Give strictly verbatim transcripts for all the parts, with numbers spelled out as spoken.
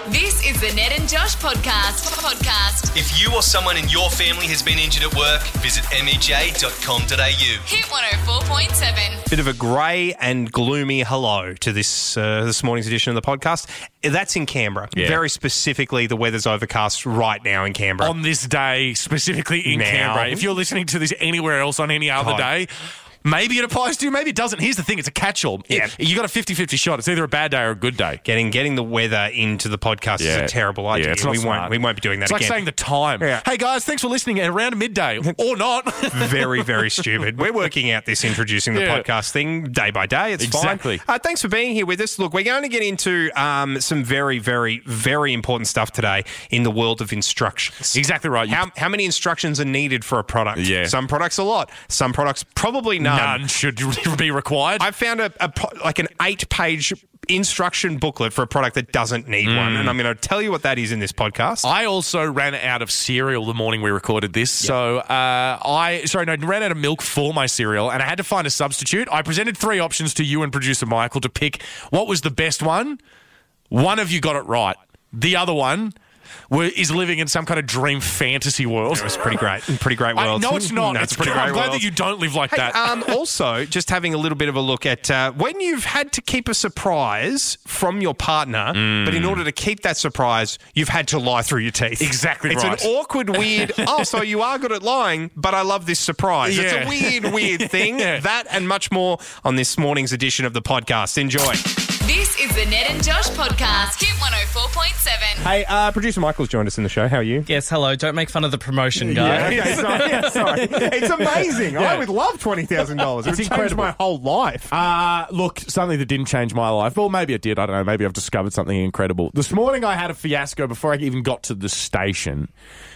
This is the Ned and Josh podcast. Podcast. If you or someone in your family has been injured at work, visit m e j dot com dot a u. Hit one oh four point seven. Bit of a grey and gloomy hello to this uh, this morning's edition of the podcast. That's in Canberra. Yeah. Very specifically, the weather's overcast right now in Canberra. On this day, specifically in Now. Canberra. If you're listening to this anywhere else on any other God. day, maybe it applies to you, maybe it doesn't. Here's the thing, it's a catch-all. Yeah. You got a fifty-fifty shot. It's either a bad day or a good day. Getting getting the weather into the podcast is a terrible idea. Yeah, it's not we smart. won't we won't be doing that It's like again. saying the time. Yeah. Hey, guys, thanks for listening at around midday. Or not. Very, very stupid. We're working out this introducing the Yeah. podcast thing day by day. It's Exactly. fine. Uh, thanks for being here with us. Look, we're going to get into um, some very, very, very important stuff today in the world of instructions. Exactly right. You- How, how many instructions are needed for a product? Yeah. Some products a lot. Some products probably none. None should be required. I found a, a pro- like an eight-page instruction booklet for a product that doesn't need one, and I'm going to tell you what that is in this podcast. I also ran out of cereal the morning we recorded this. So uh, I, sorry, no, ran out of milk for my cereal and I had to find a substitute. I presented three options to you and producer Michael to pick what was the best one. One of you got it right. The other one were, is living in some kind of dream fantasy world. It was pretty great. Pretty great I, world. no, it's not. No, it's a pretty I'm great glad world. that you don't live like Hey, that. um, also, just having a little bit of a look at uh, when you've had to keep a surprise from your partner, but in order to keep that surprise, you've had to lie through your teeth. Exactly it's right. It's an awkward, weird, oh, so you are good at lying, but I love this surprise. It's Yeah. a weird, weird thing. Yeah. That and much more on this morning's edition of the podcast. Enjoy. This is the Ned and Josh podcast. Hit one oh four point seven. Hey, uh, producer Michael's joined us in the show. How are you? Yes, hello. Don't make fun of the promotion, guy. Yeah, sorry, yeah, sorry. It's amazing. I would love twenty thousand dollars. It would It's change incredible. my whole life. Uh, look, something that didn't change my life. Well, maybe it did. I don't know. Maybe I've discovered something incredible. This morning I had a fiasco before I even got to the station.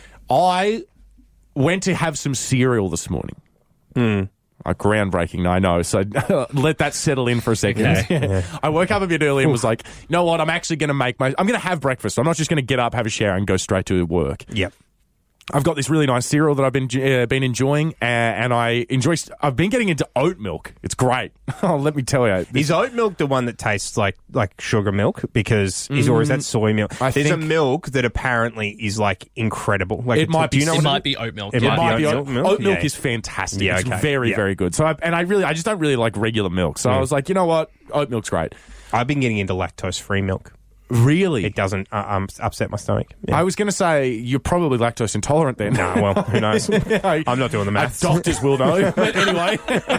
I went to have some cereal this morning. Hmm. Uh, groundbreaking, I know. So let that settle in for a second. Okay. I woke up a bit early and was like, you know what? I'm actually going to make my... I'm going to have breakfast. I'm not just going to get up, have a shower and go straight to work. Yep. I've got this really nice cereal that I've been uh, been enjoying, uh, and I enjoy. I've been getting into oat milk. It's great. Oh, let me tell you. Is oat milk the one that tastes like, like sugar milk? Because is or is that soy milk? I There's a think- milk that apparently is like incredible. Like It it's- might do be- you know It what might be oat milk. It It might might be be oat oat milk? milk. Oat milk Yeah. is fantastic. Yeah, It's okay. very, Yeah. very good. So, I, and I really, I just don't really like regular milk. So I was like, you know what? Oat milk's great. I've been getting into lactose-free milk. Really? It doesn't uh, um, upset my stomach. Yeah. I was going to say you're probably lactose intolerant then. Nah, well, who knows? I- I'm not doing the maths. Doctors will know. But anyway,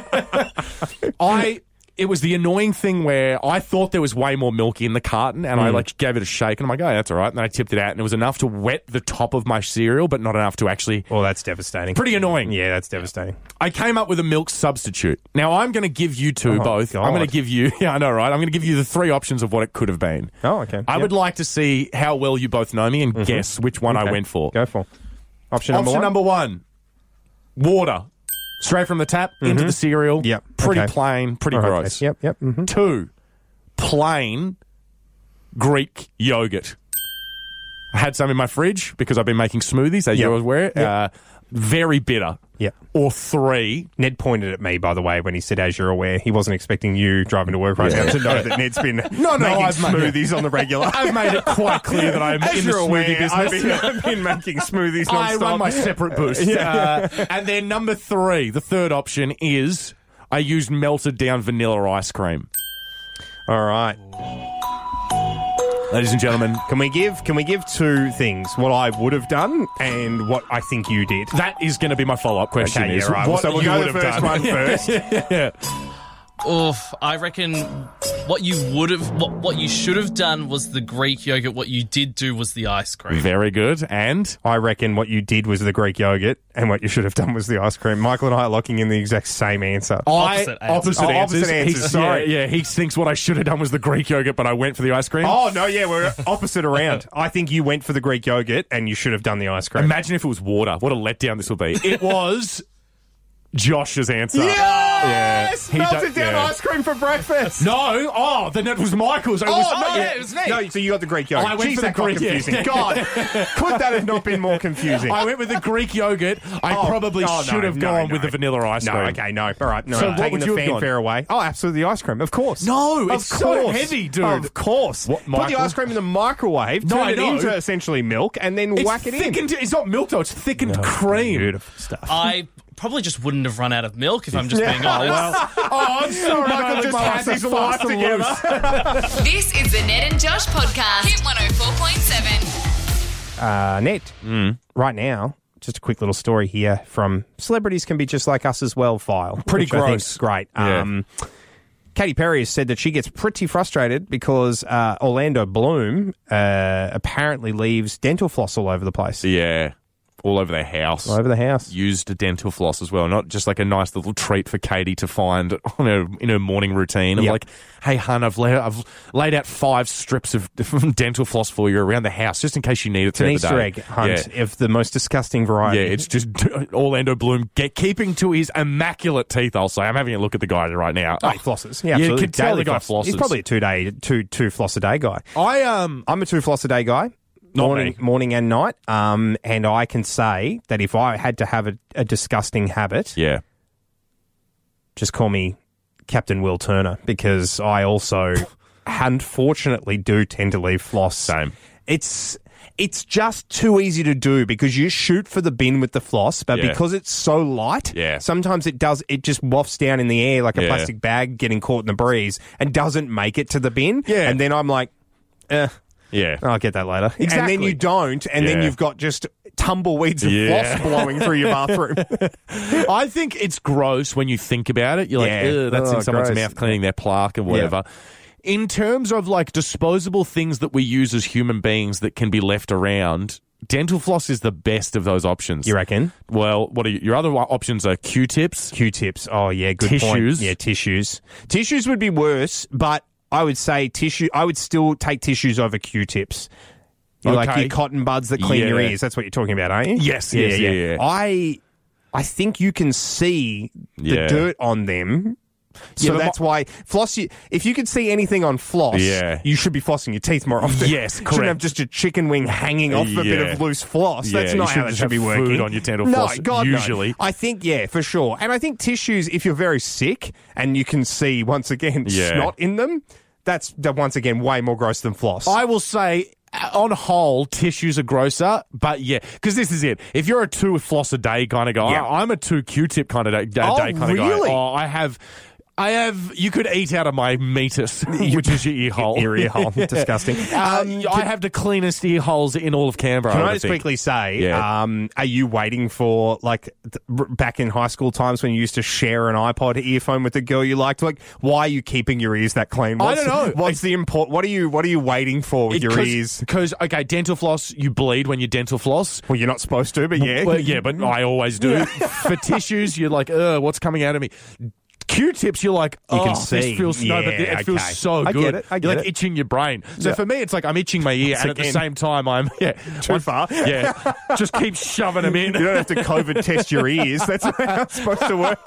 I. It was the annoying thing where I thought there was way more milk in the carton, and I like gave it a shake, and I'm like, oh, that's all right. And then I tipped it out, and it was enough to wet the top of my cereal, but not enough to actually. Well, that's devastating. Pretty annoying. Yeah, that's devastating. I came up with a milk substitute. Now I'm going to give you two Oh, both. God. I'm going to give you. Yeah, I know, right? I'm going to give you the three options of what it could have been. Oh, okay. I Yep. would like to see how well you both know me and guess which one I Okay. went for. Go for option number Option one. number one: water, straight from the tap into the cereal. Yep. Pretty Okay. plain, pretty All right, gross. okay. Yep, yep. mhm. Two, plain Greek yogurt. I had some in my fridge because I've been making smoothies, as Yep. you're aware. Yep. Uh, very bitter. Yep. Or three, Ned pointed at me, by the way, when he said, as you're aware. He wasn't expecting you driving to work right now to know that Ned's been No, no, making I've made- smoothies on the regular. I've made it quite clear that I'm As in the you're smoothie aware, business. I've been, I've been making smoothies I non-stop. run my separate boost. Uh, and then number three, the third option is I used melted down vanilla ice cream. All right. Ladies and gentlemen, Can we give Can we give two things? What I would have done and what I think you did. that is going to be my follow-up question. Okay, is yeah, right. what So we'll you go would the have first done. one first. Yeah. Oof, I reckon what you would have, what, what you should have done was the Greek yogurt. What you did do was the ice cream. Very good. And I reckon what you did was the Greek yogurt and what you should have done was the ice cream. Michael and I are locking in the exact same answer. Opposite I, answers. opposite Oh, answers. opposite answers, He- sorry. Yeah, yeah, he thinks what I should have done was the Greek yogurt, but I went for the ice cream. Oh, no, yeah, we're opposite around. I think you went for the Greek yogurt and you should have done the ice cream. Imagine if it was water. What a letdown this will be. It was Josh's answer. Yes! He Melted do- down yeah. ice cream for breakfast. No, oh, then it was Michael's. It was, Oh, no, yeah, it was me. No, so you got the Greek yogurt. I went Jeez, for the that got Greek, yeah. confusing. God, could that have not been more confusing? I went with the Greek yogurt. I Oh, probably oh, no, should have no, gone no. with the vanilla ice No, cream. okay, no. All right, no. So what Taking would the you have fanfare away. Oh, absolutely, the ice cream, of course. No, Of it's so course. heavy, dude. Of course. What, Put the Michael? ice cream in the microwave, No, turn I it know. into essentially milk, and then It's whack it in. thickened. It's not milk, though. It's thickened cream. Beautiful stuff. I probably just wouldn't have run out of milk if I'm just being Yeah, honest. Oh, I'm sorry. Michael just has his life together. This is the Ned and Josh podcast. Hit one oh four point seven. Uh, Ned, Mm. right now, just a quick little story here from Celebrities Can Be Just Like Us as Well file. Pretty which I think's gross. great. Yeah. Um, Katy Perry has said that she gets pretty frustrated because uh, Orlando Bloom uh, apparently leaves dental floss all over the place. Yeah, all over their house. All over the house. Used a dental floss as well, not just like a nice little treat for Katie to find on her in her morning routine. Of Yep. like, hey, hun, I've laid, I've laid out five strips of dental floss for you around the house, just in case you need it. It's an throughout Easter the day. egg hunt Yeah. of the most disgusting variety. Yeah, it's just Orlando Bloom get, keeping to his immaculate teeth. I'll say, I'm having a look at the guy right now. Oh, he flosses. Yeah, You absolutely. can tell Daily the guy floss. He's flosses. probably a two day, two two floss a day guy. I um, I'm a two floss a day guy. Not morning, me. morning and night. Um, and I can say that if I had to have a, a disgusting habit, yeah, just call me Captain Will Turner, because I also unfortunately do tend to leave floss. Same. It's it's just too easy to do because you shoot for the bin with the floss, but Yeah. because it's so light, Yeah. sometimes it does it just wafts down in the air like a Yeah. plastic bag getting caught in the breeze and doesn't make it to the bin. Yeah. And then I'm like, eh, yeah. I'll get that later. And Exactly. then you don't, and then Yeah. you've got just tumbleweeds of Yeah. floss blowing through your bathroom. I think it's gross when you think about it. You're like, Yeah. Ugh, that's Oh, in someone's gross. mouth cleaning their plaque or whatever. In terms of like disposable things that we use as human beings that can be left around, dental floss is the best of those options. You reckon? Well, what are you, your other options are Q-tips. Q-tips. Oh, yeah, good point. Tissues. Yeah, tissues. Tissues would be worse, but I would say tissue. I would still take tissues over Q-tips. You like Okay. your cotton buds that clean your Yeah. ears. That's what you're talking about, aren't you? Yes, yes, yeah, yeah. I, I think you can see the Yeah. dirt on them. So Yeah, but that's why floss. You, if you could see anything on floss, Yeah. you should be flossing your teeth more often. Yes, You shouldn't have correct. just a chicken wing hanging off a bit Yeah. of loose floss. Yeah, That's you not shouldn't how it just should be have working. food on your dental no, floss, God, no. usually. I think, yeah, for sure. And I think tissues, if you're very sick and you can see, once again, Yeah. snot in them, that's, that once again, way more gross than floss. I will say, on whole, tissues are grosser, but yeah, because this is it. If you're a two floss a day kind of guy, Yeah. I'm a two Q-tip kind of day, day Oh, kind of guy. really? Oh, I have, I have. You could eat out of my meatus, which is your ear hole. Your ear hole. Disgusting. Um, I have the cleanest ear holes in all of Canberra. Can I I would just think. quickly say, Yeah. um, are you waiting for, like, th- r- back in high school times when you used to share an iPod earphone with the girl you liked? Like, why are you keeping your ears that clean? I What's, don't know. What's the import? What are you What are you waiting for with your ears? Because, okay, dental floss, you bleed when you dental floss. Well, you're not supposed to, but yeah. Well, yeah, but I always do. For tissues, you're like, ugh, what's coming out of me? Q-tips, you're like, oh, You can this see. feels no, but Yeah, it feels okay. so I good. get it, I get you're like it. itching your brain. So Yeah. for me, it's like I'm itching my ear, Once and at the again. same time, I'm yeah, Too far. Yeah, just keep shoving them in. You don't have to COVID test your ears. That's how it's supposed to work.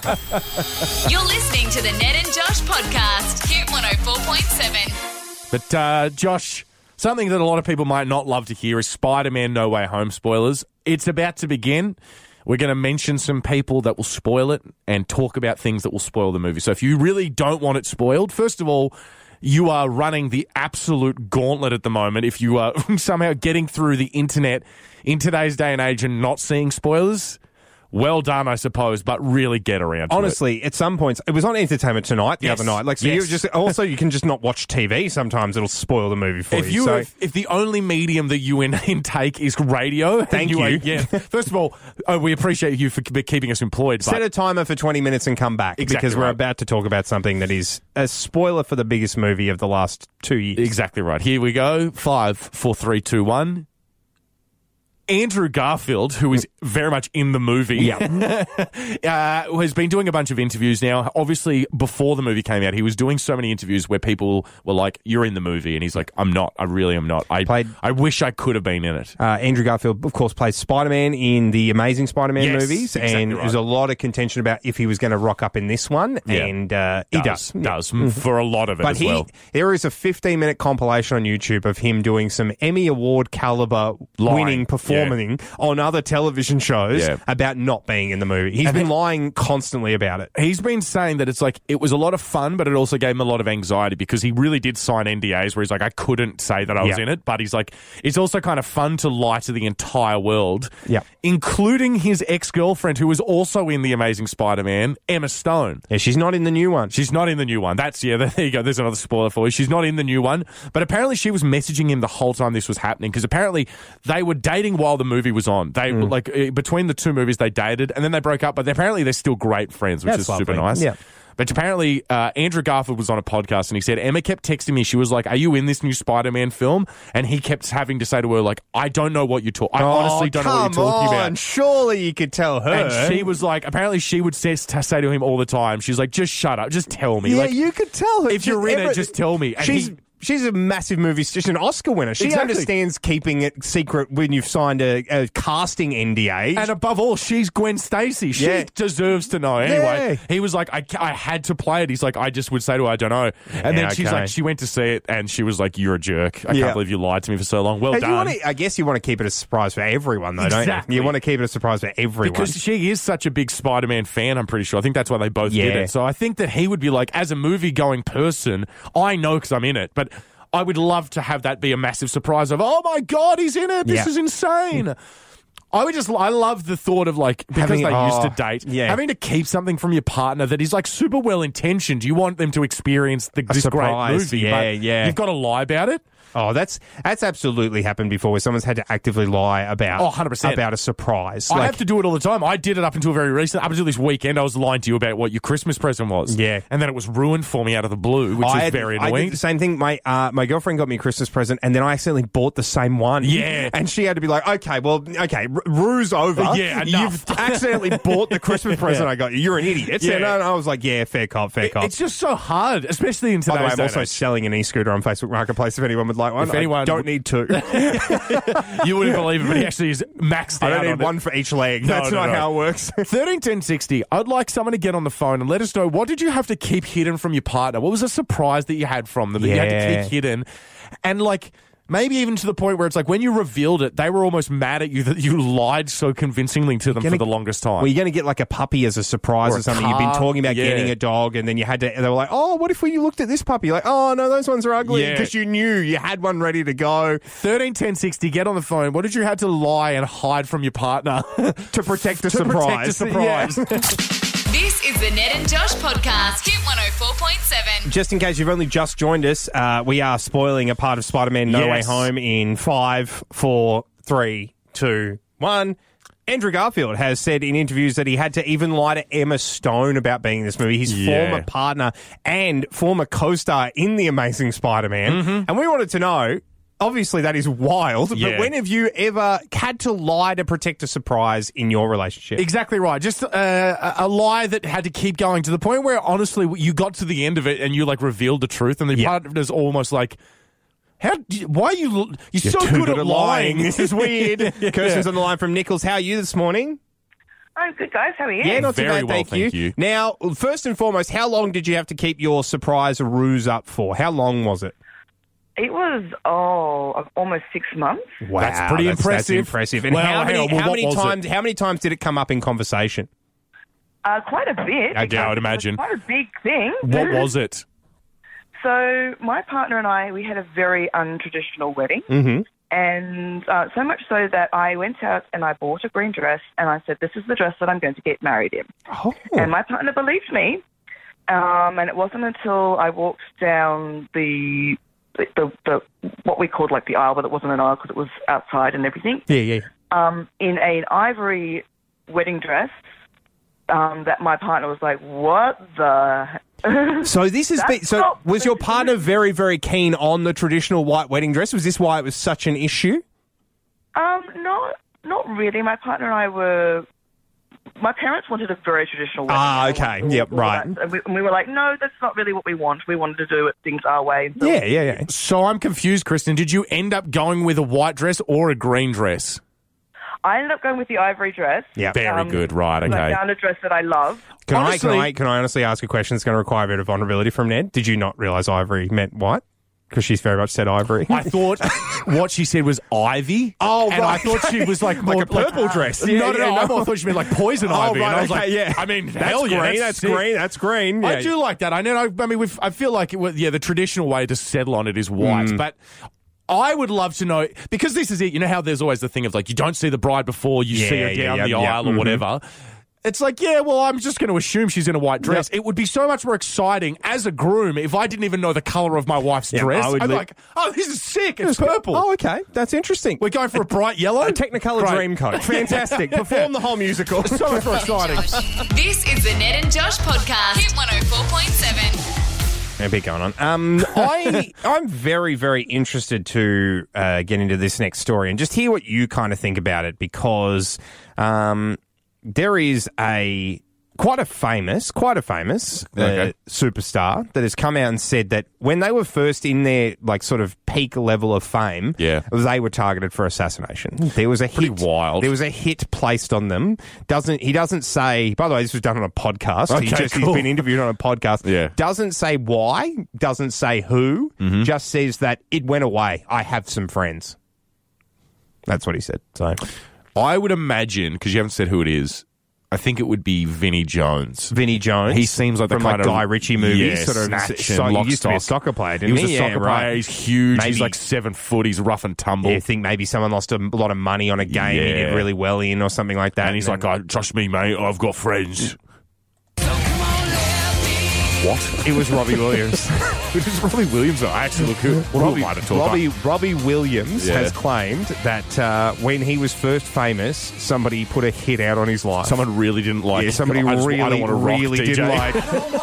You're listening to the Ned and Josh podcast. Hit one oh four point seven. But uh, Josh, something that a lot of people might not love to hear is Spider-Man No Way Home spoilers. It's about to begin. We're going to mention some people that will spoil it and talk about things that will spoil the movie. So if you really don't want it spoiled, first of all, you are running the absolute gauntlet at the moment. If you are somehow getting through the internet in today's day and age and not seeing spoilers, well done, I suppose, but really get around to it. Honestly, at some points, it was on Entertainment Tonight the Yes. other night. Like, so Yes. you just also you can just not watch T V. Sometimes it'll spoil the movie for If you. you So, if, if the only medium that you in, intake is radio, Thank are- you. yeah. First of all, uh, we appreciate you for k- keeping us employed. set But a timer for twenty minutes and come back Exactly because we're right. about to talk about something that is a spoiler for the biggest movie of the last two years. exactly right. Here we go. Five, four, three, two, one. Andrew Garfield, who is very much in the movie, Yeah. uh, has been doing a bunch of interviews now. Obviously, before the movie came out, he was doing so many interviews where people were like, "You're in the movie," and he's like, "I'm not. I really am not. I Played- I wish I could have been in it." Uh, Andrew Garfield, of course, plays Spider-Man in the Amazing Spider-Man Yes, movies, exactly and right. there's a lot of contention about if he was going to rock up in this one, Yeah. and uh, he does. does for a lot of it But as he, well. there is a fifteen-minute compilation on YouTube of him doing some Emmy Award caliber Lying, winning performing on other television shows Yeah. about not being in the movie. He's And been he- lying constantly about it. He's been saying that it's like it was a lot of fun, but it also gave him a lot of anxiety because he really did sign N D As where he's like, I couldn't say that I was Yeah. in it, but he's like, it's also kind of fun to lie to the entire world, Yeah. including his ex-girlfriend who was also in The Amazing Spider-Man, Emma Stone. Yeah, she's not in the new one. She's not in the new one. That's, yeah, there you go. There's another spoiler for you. She's not in the new one. But apparently she was messaging him the whole time this was happening because apparently they were dating while the movie was on. They Mm. were like, uh, between the two movies, they dated and then they broke up. But apparently they're still great friends, which That's is super lovely. nice. Yeah. But apparently, uh, Andrew Garfield was on a podcast and he said, Emma kept texting me. She was like, are you in this new Spider-Man film? And he kept having to say to her, like, I don't know what you're talking I honestly don't know what you're talking on. about. Surely you could tell her. And she was like, apparently she would say, say to him all the time, she's like, just shut up, just tell me. yeah, like, you could tell her. if you're in Emma- it, just tell me. And she's he- she's a massive movie. She's an Oscar winner. She Exactly. understands keeping it secret when you've signed a, a casting N D A. And above all, she's Gwen Stacy. She Yeah. deserves to know. Anyway, Yeah. he was like, I, ca- I had to play it. He's like, I just would say to her, I don't know. And Yeah, then she's okay. like, she went to see it and she was like, you're a jerk. I Yeah. can't believe you lied to me for so long. Well Hey, you done. wanna, I guess you want to keep it a surprise for everyone, though, don't Exactly. you? You want to keep it a surprise for everyone. Because she is such a big Spider-Man fan, I'm pretty sure. I think that's why they both did Yeah. it. So I think that he would be like, as a movie-going person, I know because I'm in it, but I would love to have that be a massive surprise of, oh my God, he's in it. This Yeah. is insane. I would just, I love the thought of like, because Having- they used to oh, date, yeah. having to keep something from your partner that is like super well intentioned. You want them to experience the, this great surprise, movie, yeah, but yeah. you've got to lie about it. Oh, that's that's absolutely happened before, where someone's had to actively lie about Oh, one hundred percent. about a surprise. I Like, have to do it all the time. I did it up until very recent. Up until this weekend, I was lying to you about what your Christmas present was. Yeah. And then it was ruined for me out of the blue, which I was had- very I annoying. did the same thing. My uh, my girlfriend got me a Christmas present, and then I accidentally bought the same one. Yeah. and she had to be like, "Okay, well, okay, r- ruse over. Yeah, enough." You've accidentally bought the Christmas present I got you. You're an idiot." Yeah. And I was like, "Yeah, fair cop, fair cop." It's just so hard, especially in By the way, today's I'm day also and age. selling an e-scooter on Facebook Marketplace if anyone would like one. If anyone I don't would- need two. You wouldn't believe it, but he actually is maxed I out don't need on one it. for each leg. No, That's no, not no. how it works. thirteen ten sixty, I'd like someone to get on the phone and let us know, what did you have to keep hidden from your partner? What was a surprise that you had from them that you had to Yeah. keep hidden? And like, maybe even to the point where it's like when you revealed it, they were almost mad at you that you lied so convincingly to them Gonna- for the longest time. Well, you're going to get like a puppy as a surprise Or or, a something. You've been car, talking about yeah. getting a dog, and then you had to. They were like, "Oh, what if we looked at this puppy?" You're like, "Oh no, those ones are ugly," Yeah. because you knew you had one ready to go thirteen ten sixty, get on the phone. What did you have to lie and hide from your partner to protect the to surprise. protect a surprise? Yeah. This is the Ned and Josh podcast. Hit one oh four point seven. Just in case you've only just joined us, uh, we are spoiling a part of Spider-Man No Yes. Way Home in five, four, three, two, one. Andrew Garfield has said in interviews that he had to even lie to Emma Stone about being in this movie, his Yeah. former partner and former co-star in The Amazing Spider-Man. Mm-hmm. And we wanted to know, obviously that is wild, Yeah. but when have you ever had to lie to protect a surprise in your relationship? Exactly right. Just uh, a a lie that had to keep going to the point where, honestly, you got to the end of it and you like revealed the truth, and the Yeah. partner's almost like, "How? do you- Why are you? l- You're, You're so too good, at lying. This is weird. Kirsten's on the line from Nichols. How are you this morning? I'm good, guys. How are you? Yeah, not Very too bad, well, thank, thank you. Now, first and foremost, how long did you have to keep your surprise ruse up for? How long was it? It was, oh, almost six months. Wow, That's pretty impressive. That's impressive. And Well, how hang many, on, well, how what many was it? times? How many times did it come up in conversation? Uh, quite a bit. Okay, because I would it was imagine. Quite a big thing. What was it? So my partner and I, we had a very untraditional wedding. Mm-hmm. And uh, so much so that I went out and I bought a green dress and I said, this is the dress that I'm going to get married in. Oh. And my partner believed me. Um, and it wasn't until I walked down the, the, the, the what we called like the aisle, but it wasn't an aisle because it was outside and everything, Yeah, yeah. um, in an ivory wedding dress, um, that my partner was like, what the... So this has been. That's So not- was your partner very, very keen on the traditional white wedding dress? Was this why it was such an issue? Um, not not really. My partner and I were. My parents wanted a very traditional wedding. Ah, They okay. wanted Yep, all right. that. And we, and we were like, no, that's not really what we want. We wanted to do it, things our way. So Yeah, yeah, yeah. So I'm confused, Kristen. Did you end up going with a white dress or a green dress? I ended up going with the ivory dress. Yeah. Very Um, good. Right. I Okay. found a dress that I love. Can Honestly- I, can I can I honestly ask a question that's going to require a bit of vulnerability from Ned? Did you not realise ivory meant white? Because she's very much said ivory. I thought what she said was ivy. Oh, and I right. thought she was like Like more a purple dress. Yeah, no, no, yeah, no. no. I more thought she meant like poison Oh, ivy. right, and I was okay, like, yeah. I mean, That's hell yeah, green. that's, That's sick. green. That's green. I Yeah. do like that. I know. I mean, we've, I feel like it was, yeah, the traditional way to settle on it is white, Mm. but. I would love to know, because this is it, you know how there's always the thing of like, you don't see the bride before you see her Yeah, yeah, down yeah, the yeah. aisle or Mhm. whatever. It's like, yeah, well, I'm just going to assume she's in a white dress. It would be so much more exciting as a groom if I didn't even know the colour of my wife's Yeah, dress. I would I'd be li- like, oh, this is sick. It's purple. Oh, okay. That's interesting. We're going for a bright yellow? A Technicolor Great. Dreamcoat. Fantastic. Perform the whole musical. So much more exciting. This is the Ned and Josh podcast. Hit one oh four point seven. A bit going on. Um, I I'm very very interested to uh, get into this next story and just hear what you kind of think about it, because um, there is a quite a famous, quite a famous uh, Okay. superstar that has come out and said that when they were first in their like sort of peak level of fame, Yeah. they were targeted for assassination. There was a Pretty hit, wild. There was a hit placed on them. Doesn't he? Doesn't say. By the way, this was done on a podcast. he Okay, just cool. he's been interviewed on a podcast. Yeah. Doesn't say why. Doesn't say who. Mm-hmm. Just says that it went away. I have some friends. That's what he said. So I would imagine, because you haven't said who it is, I think it would be Vinnie Jones. Vinnie Jones. He seems like the from kind like of Guy Ritchie movies. yeah, sort of. Snatch so, and he Lock, used to be a Stock. soccer player, He didn't was he? a soccer Yeah, player. right. He's huge. Maybe- He's like seven foot. He's rough and tumble. You think maybe someone lost a lot of money on a game he Yeah. did really well in or something like that. and he's like, then- oh, trust me, mate. I've got friends. What? it was Robbie Williams. It is Robbie Williams. I actually look good. What Robbie, am I to talk Robbie, about? Robbie Williams Yeah. has claimed that uh, when he was first famous, somebody put a hit out on his life. Someone really didn't like. yeah, somebody I just- really, I don't want to rock, really D J. didn't like.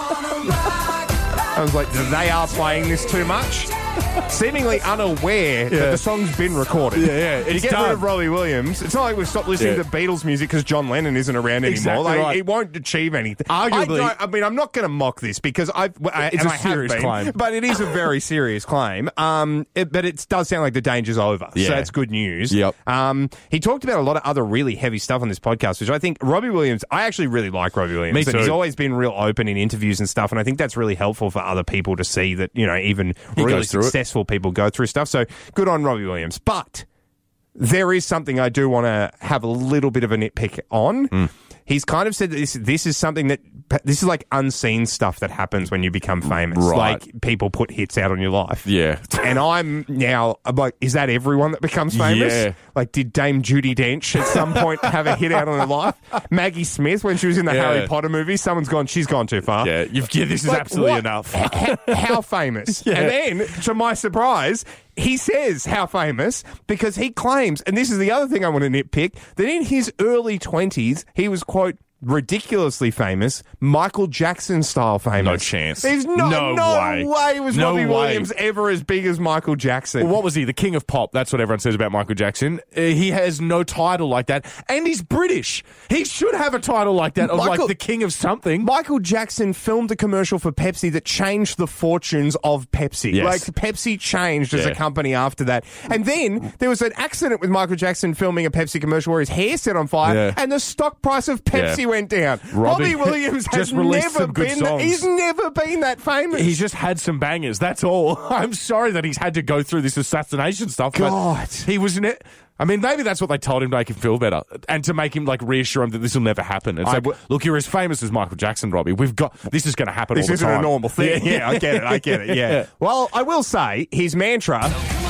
I was like, they are playing this too much. Seemingly unaware that Yeah. the song's been recorded. Yeah, yeah, You it's get done. rid of Robbie Williams. It's not like we've stopped listening Yeah. to Beatles music because John Lennon isn't around anymore. Exactly Like, right. It won't achieve anything. Arguably- I, don't- I mean, I'm not going to mock this because I've. I, It's and a I have serious been, claim. but it is a very serious claim. Um, it, but it does sound like the danger's over. Yeah. So that's good news. Yep. Um, he talked about a lot of other really heavy stuff on this podcast, which I think Robbie Williams. I actually really like Robbie Williams. Me And he's too. always been real open in interviews and stuff, and I think that's really helpful for other people to see that you know even He really goes through it. successful people go through stuff. So good on Robbie Williams, but there is something I do want to have a little bit of a nitpick on. Hmm. He's kind of said that this this is something that this is like unseen stuff that happens when you become famous. Right. Like people put hits out on your life. Yeah. And I'm now I'm like, is that everyone that becomes famous? Yeah. Like, did Dame Judi Dench at some point have a hit out on her life? Maggie Smith, when she was in the Yeah. Harry Potter movie, someone's gone, she's gone too far. Yeah, you've, yeah, this is Like, absolutely what? enough. H- how famous? Yeah. And then, to my surprise, he says how famous because he claims, and this is the other thing I want to nitpick, that in his early twenties, he was, quote, ridiculously famous, Michael Jackson style famous. No chance. There's no, No no way. way was No Robbie way. Williams ever as big as Michael Jackson. Well, what was he? The king of pop. That's what everyone says about Michael Jackson. Uh, he has no title like that. And he's British. He should have a title like that of Michael- like the king of something. Michael Jackson filmed a commercial for Pepsi that changed the fortunes of Pepsi. Yes. Like, Pepsi changed as a Yeah. company after that. And then there was an accident with Michael Jackson filming a Pepsi commercial where his hair set on fire Yeah. and the stock price of Pepsi Yeah. went down. Robbie- Robbie Williams has just released never some good been songs. he's never been that famous. He's just had some bangers. That's all. I'm sorry that he's had to go through this assassination stuff. but God. He was ne- I mean, maybe that's what they told him to make him feel better and to make him like reassure him that this will never happen. It's I like, w- look, you're as famous as Michael Jackson, Robbie. We've got this is going to happen This all the isn't time. a normal thing. Yeah. Yeah, I get it. I get it. Yeah. Yeah. Well, I will say his mantra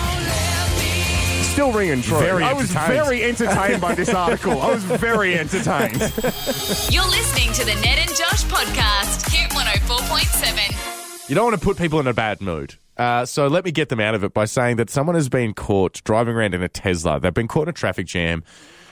still ringing true. Very I was entertained. very entertained by this article. I was very entertained. You're listening to the Ned and Josh podcast. Hit one oh four point seven. You don't want to put people in a bad mood. Uh, so let me get them out of it by saying that someone has been caught driving around in a Tesla. They've been caught in a traffic jam.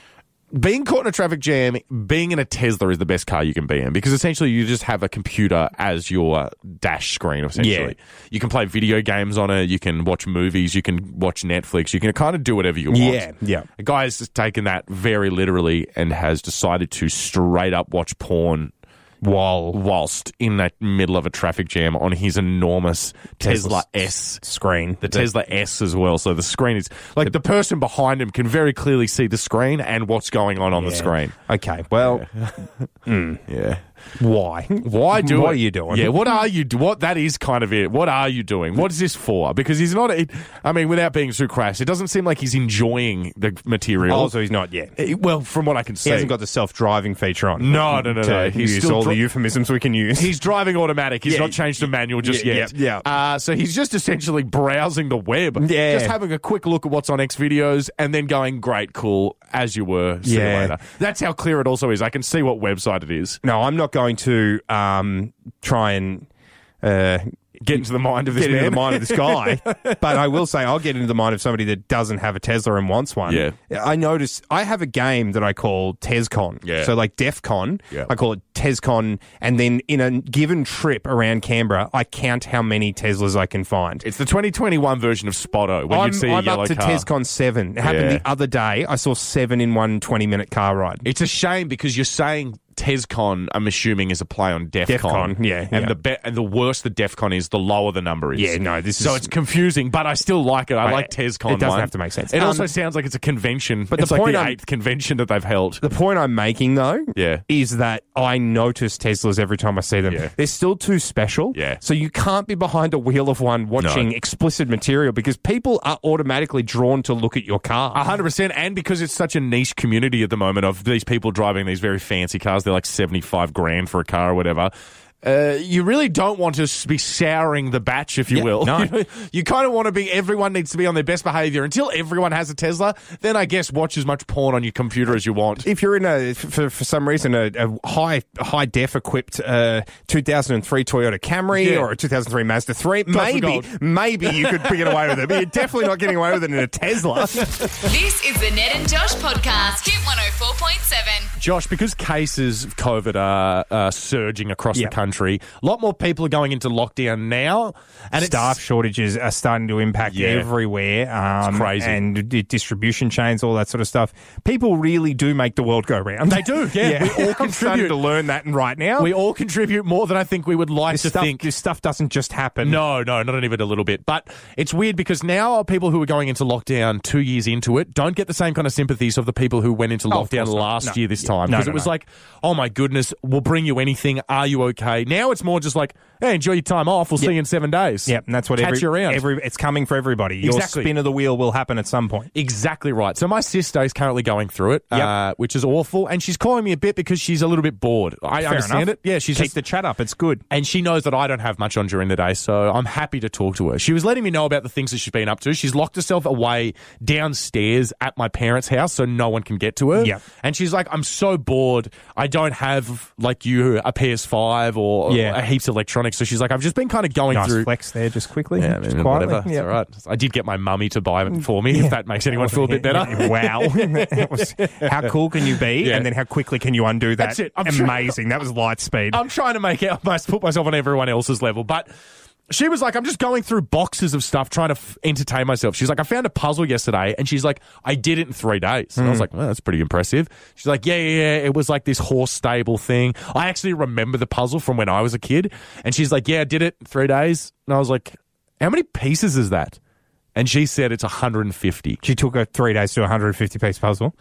being caught in a traffic jam, being in a Tesla is the best car you can be in because essentially you just have a computer as your dash screen, essentially. Yeah. You can play video games on it, you can watch movies, you can watch Netflix, you can kind of do whatever you want. Yeah, yeah. A guy has just taken that very literally and has decided to straight up watch porn while whilst in that middle of a traffic jam on his enormous Tesla, Tesla S screen. The Tesla S as well. So the screen is like the, the person behind him can very clearly see the screen and what's going on on yeah. the screen. Okay, well, yeah. mm. yeah. Why? Why do What it? are you doing? Yeah, what are you do? What that is kind of it. What are you doing? What is this for? Because he's not. It, I mean, without being too crass, it doesn't seem like he's enjoying the material. Also, he's not yet. It, well, from what I can see, he hasn't got the self-driving feature on. No, no, no, to no. He's use still all dri- the euphemisms we can use. He's driving automatic. He's Yeah. not changed to manual just Yeah, yet. yeah, yeah. Uh, so he's just essentially browsing the web. Yeah. Just having a quick look at what's on X videos and then going, great, cool, as you were. See Yeah. you later. That's how clear it also is. I can see what website it is. No, I'm not going to um, try and uh, Get into the mind of this get man. into the mind of this guy. But I will say I'll get into the mind of somebody that doesn't have a Tesla and wants one. Yeah. I notice I have a game that I call TesCon. Yeah. So like DEFCON, Yeah. I call it TesCon, and then in a given trip around Canberra, I count how many Teslas I can find. It's the twenty twenty-one version of Spotto when I'm, you'd see a I'm yellow up to car. TesCon seven. It happened Yeah. the other day. I saw seven in one twenty-minute car ride. It's a shame because you're saying TesCon, I'm assuming, is a play on DEFCON. DEFCON, yeah, And yeah. the be- and the worse the DEFCON is, the lower the number is. Yeah, no, this is... So it's confusing, but I still like it. I Right. like TesCon. It doesn't one. have to make sense. It Um, also sounds like it's a convention. but It's the like point the I'm- eighth convention that they've held. The point I'm making, though, Yeah. is that I notice Teslas every time I see them. Yeah. They're still too special. Yeah. So you can't be behind a wheel of one watching No. explicit material because people are automatically drawn to look at your car. A hundred percent, and because it's such a niche community at the moment of these people driving these very fancy cars, they're like seventy-five grand for a car or whatever. Uh, you really don't want to s- be souring the batch, if you Yeah, will. no. you you kind of want to be, everyone needs to be on their best behavior. Until everyone has a Tesla, then I guess watch as much porn on your computer as you want. If you're in a, for, for some reason, a, a high high def equipped uh, two thousand three Toyota Camry Yeah. or a two thousand three Mazda three, for maybe gold. maybe you could get away with it. But you're definitely not getting away with it in a Tesla. This is the Ned and Josh podcast. Hit one oh four point seven. Josh, because cases of COVID are uh, surging across Yep. the country, a lot more people are going into lockdown now. And Staff it's, shortages are starting to impact Yeah. everywhere. Um, It's crazy. And d- distribution chains, all that sort of stuff. People really do make the world go round. They do, yeah. We all I'm starting contribute. to learn that right now. we all contribute more than I think we would like this to stuff, think. this stuff doesn't just happen. No, no, not even a little bit. But it's weird because now people who are going into lockdown two years into it don't get the same kind of sympathies of the people who went into Oh, of lockdown course not. last No. year this Yeah. time. No, Because no, it was no. like, oh my goodness, we'll bring you anything. Are you okay? Now it's more just like, hey, enjoy your time off. We'll see you in seven days. Yep, and that's what Catch every, you around. every it's coming for everybody. Your Exactly. spin of the wheel will happen at some point. Exactly right. So my sister is currently going through it, Yep. uh, which is awful. And she's calling me a bit because she's a little bit bored. I Fair understand enough. it. Yeah, she's Keep just the chat up. It's good. And she knows that I don't have much on during the day, so I'm happy to talk to her. She was letting me know about the things that she's been up to. She's locked herself away downstairs at my parents' house so no one can get to her. Yep. And she's like, I'm so bored. I don't have, like you, a P S five or, Yeah. or heaps of electronics. So she's like, I've just been kind of going Nice through. flex there, just quickly. Yeah, I just mean, quietly. whatever. It's Yeah. all right. I did get my mummy to buy it for me, if that makes anyone feel a bit better. Wow. That was- how cool can you be? Yeah. And then how quickly can you undo that? That's it. I'm trying- Amazing. That was light speed. I'm trying to make it, put myself on everyone else's level, but she was like, I'm just going through boxes of stuff trying to f- entertain myself. She's like, I found a puzzle yesterday, and she's like, I did it in three days. And I was like, well, that's pretty impressive. She's like, yeah, yeah, yeah, it was like this horse stable thing. I actually remember the puzzle from when I was a kid. And she's like, yeah, I did it in three days. And I was like, how many pieces is that? And she said it's one hundred fifty. She took her three days to do a one hundred fifty piece puzzle.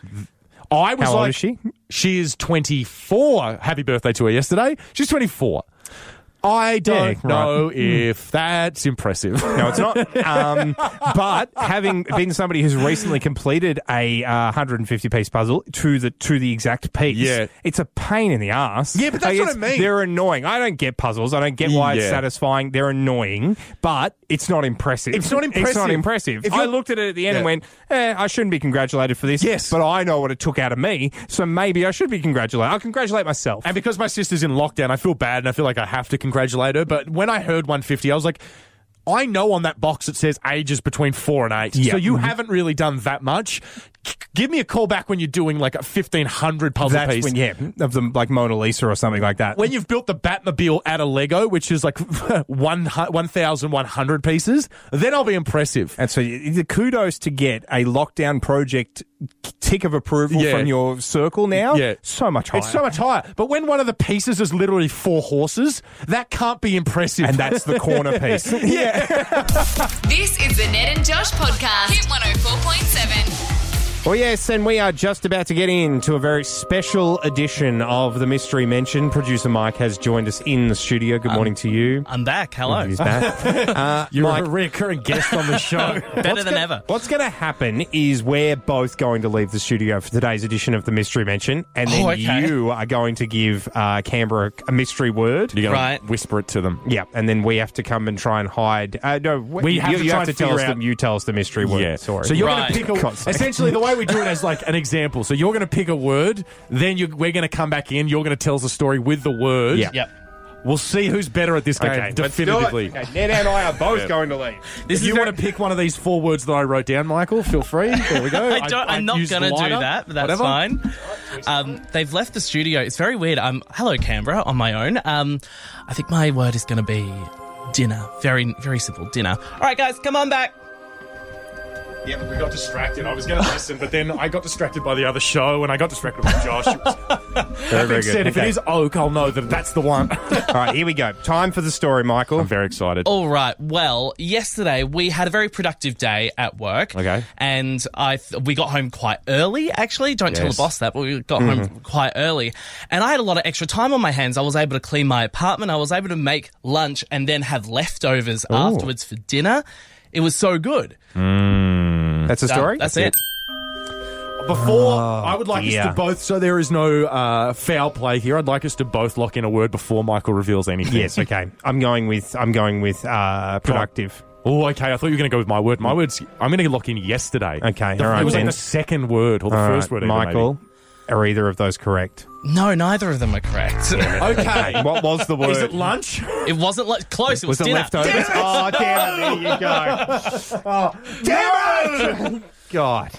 I was How like, old is she? She is twenty-four. Happy birthday to her yesterday. She's twenty-four. I don't Yeah, right. know if that's impressive. No, it's not. Um, but having been somebody who's recently completed a uh, one hundred fifty piece puzzle to the to the exact piece, Yeah. it's a pain in the ass. Yeah, but that's Like, what it's- I mean. They're annoying. I don't get puzzles. I don't get why it's Yeah. satisfying. They're annoying, but it's not impressive. It's not It's impressive. not impressive. If I you're- looked at it at the end Yeah. and went, eh, I shouldn't be congratulated for this. Yes. But I know what it took out of me, so maybe I should be congratulated. I'll congratulate myself. And because my sister's in lockdown, I feel bad and I feel like I have to congratulate her. But when I heard one hundred fifty, I was like, I know on that box it says ages between four and eight. Yeah. So you Mhm. haven't really done that much. give me a call back when you're doing like a fifteen hundred puzzle That's piece. when, yeah, of them like Mona Lisa or something like that. When you've built the Batmobile out of Lego, which is like one thousand one hundred pieces, then I'll be impressive. And so the kudos to get a lockdown project tick of approval Yeah. from your circle now. Yeah. So much higher. It's so much higher. But when one of the pieces is literally four horses, that can't be impressive. And that's the corner piece. yeah. This is the Ned and Josh podcast. Hit one oh four point seven. Well, yes, and we are just about to get into a very special edition of the Mystery Mention. Producer Mike has joined us in the studio. Good morning to you. I'm back. Hello. He's back. Uh, You're Mike, a recurring guest on the show. Better than ever. what's going to happen is we're both going to leave the studio for today's edition of the Mystery Mention, and then Oh, okay. you are going to give uh, Canberra a mystery word. You're going Right. to whisper it to them. Yeah, and then we have to come and try and hide. Uh, no, We have you, to you try have to and tell figure us out- the, you tell us the mystery word. Yeah. Sorry. So you're Right. going to pick God's a, sake. essentially the way we do it as like an example. So you're going to pick a word, then you we're going to come back in. You're going to tell us a story with the word. Yeah. Yep. We'll see who's better at this game. Okay, let's do it. definitively. Okay, Ned and I are both Yeah. going to leave. This If is you very- want to pick one of these four words that I wrote down, Michael, feel free. There we go. I don't, I'm not used going to do lighter, that, but that's whatever. fine. Um, they've left the studio. It's very weird. Um, hello, Canberra, on my own. Um, I think my word is going to be dinner. Very, very simple. Dinner. All right, guys, come on back. Yeah, we got distracted. I was going to listen, but then I got distracted by the other show, and I got distracted by Josh. It was- Very, That being said, if it Okay. is oak, I'll know that that's the one. All right, here we go. Time for the story, Michael. I'm very excited. All right. Well, yesterday we had a very productive day at work. Okay. And I th- we got home quite early, actually. Don't tell Yes. the boss that, but we got home quite early. And I had a lot of extra time on my hands. I was able to clean my apartment. I was able to make lunch and then have leftovers afterwards for dinner. It was so good. That's the Done. story? That's it. Before, I would like dear. us to both, so there is no uh, foul play here, I'd like us to both lock in a word before Michael reveals anything. Yes, okay. I'm going with I'm going with uh, productive. Oh, okay. I thought you were going to go with my word. My word's, I'm going to lock in yesterday. Okay, The- all right, It was like then. the second word, or the All first right, word, even, Michael, are either of those correct? No, neither of them are correct. maybe. Okay. What was the word? Is it lunch? It wasn't like close. It was, Was it dinner. leftovers? Oh, damn it. There you go. Oh, damn it! God.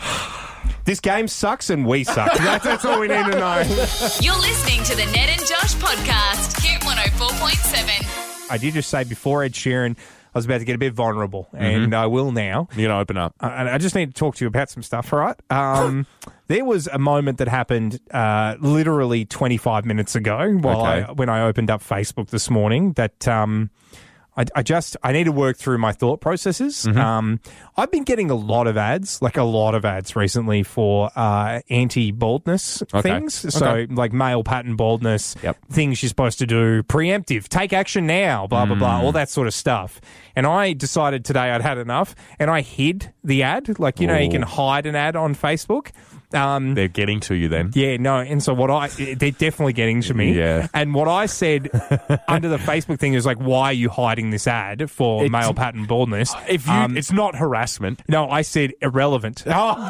This game sucks and we suck. That's, that's all we need to know. You're listening to the Ned and Josh podcast. Hit one oh four point seven. I did just say before Ed Sheeran, I was about to get a bit vulnerable, and I will now. You're going to open up. Uh, and I just need to talk to you about some stuff, all right? Um, there was a moment that happened uh, literally twenty-five minutes ago while Okay. I, when I opened up Facebook this morning that um, I, I just I need to work through my thought processes. Mm-hmm. Um, I've been getting a lot of ads, like a lot of ads recently for uh, anti-baldness Okay. things. So Okay. like male pattern baldness, Yep. things you're supposed to do, preemptive, take action now, blah, blah, Mm. blah, all that sort of stuff. And I decided today I'd had enough, and I hid the ad. Like, you know, you Ooh. can hide an ad on Facebook. Um, They're getting to you then. yeah, no. And so what I, they're definitely getting to me. Yeah. And what I said under the Facebook thing is like, why are you hiding this ad for It's- male pattern baldness? If you, Um, it's not harassment. no, I said irrelevant.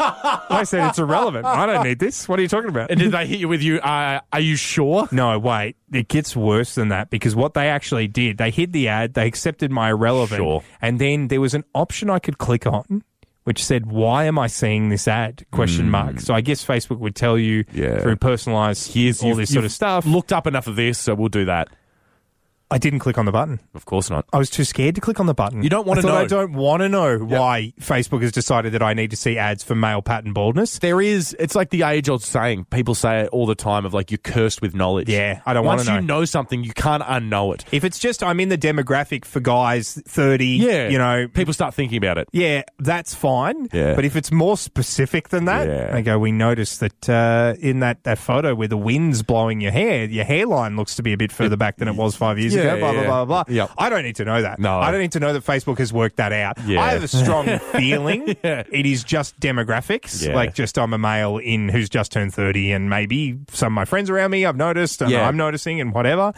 I said it's irrelevant. I don't need this. What are you talking about? And did they hit you with you? Uh, are you sure? No, wait. It gets worse than that because what they actually did, they hid the ad, they accepted my irrelevant, Sure. and then there was an option I could click on which said, "Why am I seeing this ad?" Question mark. So I guess Facebook would tell you Yeah. through personalized Here's all you've- this sort of you've stuff. Looked up enough of this, so we'll do that. I didn't click on the button. Of course not. I was too scared to click on the button. You don't wanna I thought know. I don't want to know why Facebook has decided that I need to see ads for male pattern baldness. There is, it's like the age-old saying. People say it all the time of like, you're cursed with knowledge. Yeah, I don't wanna Once know. you know something, you can't unknow it. If it's just I'm in the demographic for guys thirty, Yeah. you know, People start thinking about it. yeah, that's fine. Yeah. But if it's more specific than that, Yeah. they go, we noticed that uh, in that, that photo where the wind's blowing your hair, your hairline looks to be a bit further back than it was five years Yeah, ago, blah, blah, yeah. blah, blah, blah. Yep. I don't need to know that. No. I don't need to know that Facebook has worked that out. Yeah. I have a strong feeling Yeah. it is just demographics. Yeah. Like just I'm a male in who's just turned thirty and maybe some of my friends around me I've noticed and Yeah. I'm noticing and whatever.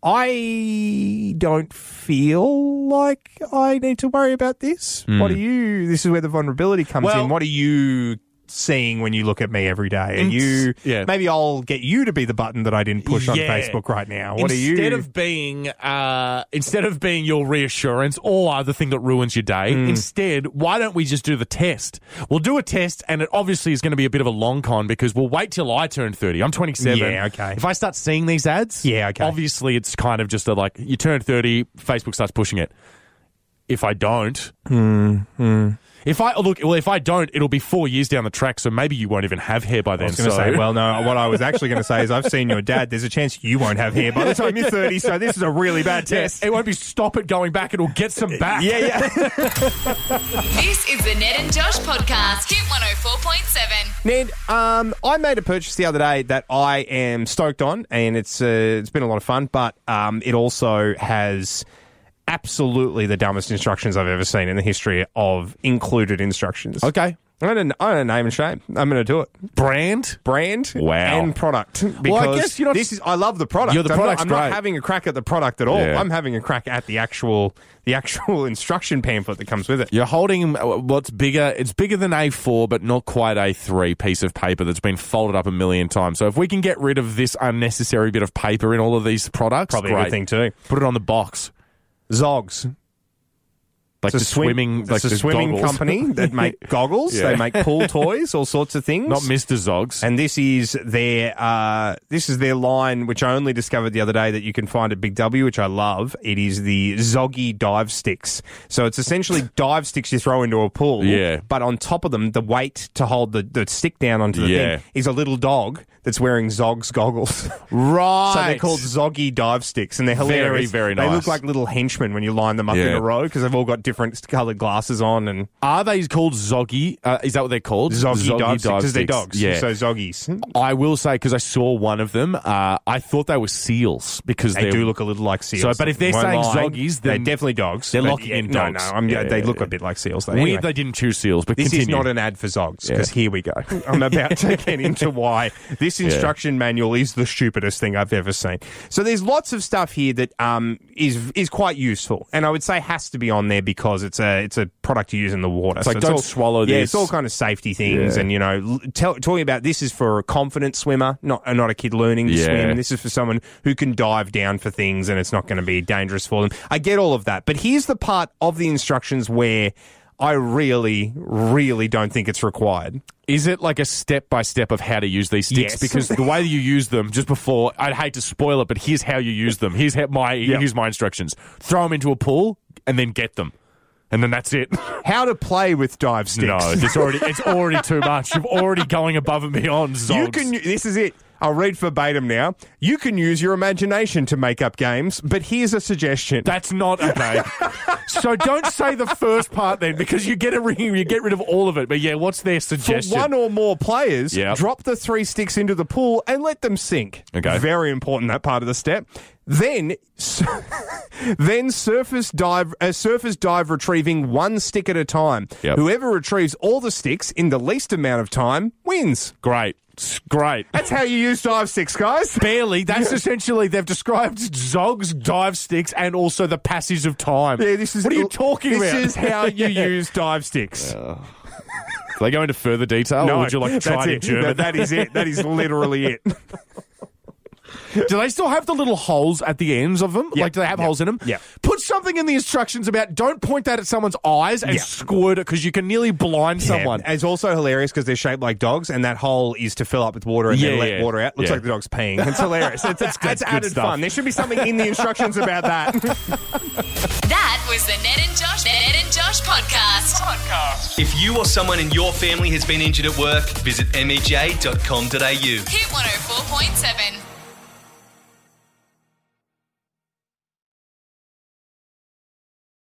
I don't feel like I need to worry about this. What do you, this is where the vulnerability comes Well- in. What do you seeing when you look at me every day? Are Ins- you? yeah. Maybe I'll get you to be the button that I didn't push on Yeah. Facebook right now. What instead are you? of being uh, instead of being your reassurance or the thing that ruins your day, Hmm. instead, why don't we just do the test? We'll do a test, and it obviously is going to be a bit of a long con because we'll wait till I turn thirty. I'm twenty-seven. Yeah, okay. If I start seeing these ads, Yeah, okay. obviously it's kind of just a like you turn thirty, Facebook starts pushing it. If I don't, Hmm, if I look, well, if I don't, it'll be four years down the track, so maybe you won't even have hair by then. I was going to so. say, well, no, what I was actually going to say is I've seen your dad. There's a chance you won't have hair by the time you're thirty, so this is a really bad Yeah, test. it won't be stop it going back. It'll get some back. Yeah, yeah. This is the Ned and Josh podcast. Hit one oh four point seven. Ned, um, I made a purchase the other day that I am stoked on, and it's uh, it's been a lot of fun, but um, it also has absolutely the dumbest instructions I've ever seen in the history of included instructions. Okay. I'm going to name and shame. I'm going to do it. Brand? Brand Wow. and product. Because Well, I guess you're not- this is, I love the product. Yeah, the I'm not- product's I'm not great. having a crack at the product at all. Yeah. I'm having a crack at the actual the actual instruction pamphlet that comes with it. You're holding uh, what's bigger. It's bigger than A four, but not quite A three piece of paper that's been folded up a million times. So if we can get rid of this unnecessary bit of paper in all of these products, Probably great. a good thing too. Put it on the box. Zogs. Like It's the a swim- swimming, like it's a the swimming goggles. company that make goggles. Yeah. They make pool toys, all sorts of things. Not Mister Zogs. And this is their uh, this is their line, which I only discovered the other day that you can find at Big W, which I love. It is the Zoggy dive sticks. So it's essentially dive sticks you throw into a pool. Yeah. But on top of them, the weight to hold the, the stick down onto the Yeah. thing is a little dog that's wearing Zogs goggles. right. So they're called Zoggy dive sticks, and they're hilarious. Very, very They nice. look like little henchmen when you line them up in Yeah. a row because they've all got different coloured glasses on and Are they called Zoggy? Uh, is that what they're called? Zoggy, dive sticks because they're sticks. dogs. Yeah. So Zoggies. I will say, because I saw one of them, uh, I thought they were seals because They they're- do look a little like seals. So, but if they're Won't saying lie, Zoggies, they're then definitely dogs. they're But locking yeah, in no, dogs. No, I'm, Yeah, they yeah, look yeah. a bit like seals. Though. Weird Anyway, they didn't choose seals, but this continue. is not an ad for Zogs Yeah. because here we go. I'm about to get into why this instruction manual is the stupidest thing I've ever seen. So there's lots of stuff here that um, is is quite useful, and I would say has to be on there because it's a it's a product you use in the water. It's like, don't all, swallow Yeah, this. it's all kind of safety things, Yeah. and you know, l- tell, talking about this is for a confident swimmer, not uh, not a kid learning to Yeah. swim. This is for someone who can dive down for things, and it's not going to be dangerous for them. I get all of that, but here's the part of the instructions where I really, really don't think it's required. Is it like a step by step of how to use these sticks? Yes. Because the way you use them, just before, I'd hate to spoil it, but here's how you use them. Here's how my Yep. here's my instructions: throw them into a pool and then get them, and then that's it. How to play with dive sticks? No, it's already it's already too much. You're already going above and beyond. Zogs. You can. This is it. I'll read verbatim now. You can use your imagination to make up games, but here's a suggestion. That's not okay. So don't say the first part then, because you get a you get rid of all of it. But yeah, what's their For suggestion? one or more players, Yep. drop the three sticks into the pool and let them sink. Okay. Very important, that part of the step. Then, then surface dive, uh, surface dive retrieving one stick at a time. Yep. Whoever retrieves all the sticks in the least amount of time wins. Great, It's great. That's how you use dive sticks, guys. Barely. That's essentially, they've described Zogs, dive sticks, and also the passage of time. Yeah, this is what are you talking this about? This is how you Yeah. use dive sticks. Do they go into further detail, or would you like to try that's it in it. German? That- that is it. That is literally it. Do they still have the little holes at the ends of them? Yeah. Like, do they have Yeah. holes in them? Yeah. Put something in the instructions about don't point that at someone's eyes and Yeah. squirt it, because you can nearly blind someone. Yeah. It's also hilarious because they're shaped like dogs, and that hole is to fill up with water and Yeah, then let yeah. water out. Looks Yeah. like the dog's peeing. It's hilarious. It's, it's, That's it's good added stuff. fun. There should be something in the instructions about that. That was the Ned and Josh Ned and Josh podcast. Podcast. If you or someone in your family has been injured at work, visit m e j dot com dot a u. Hit one oh four point seven.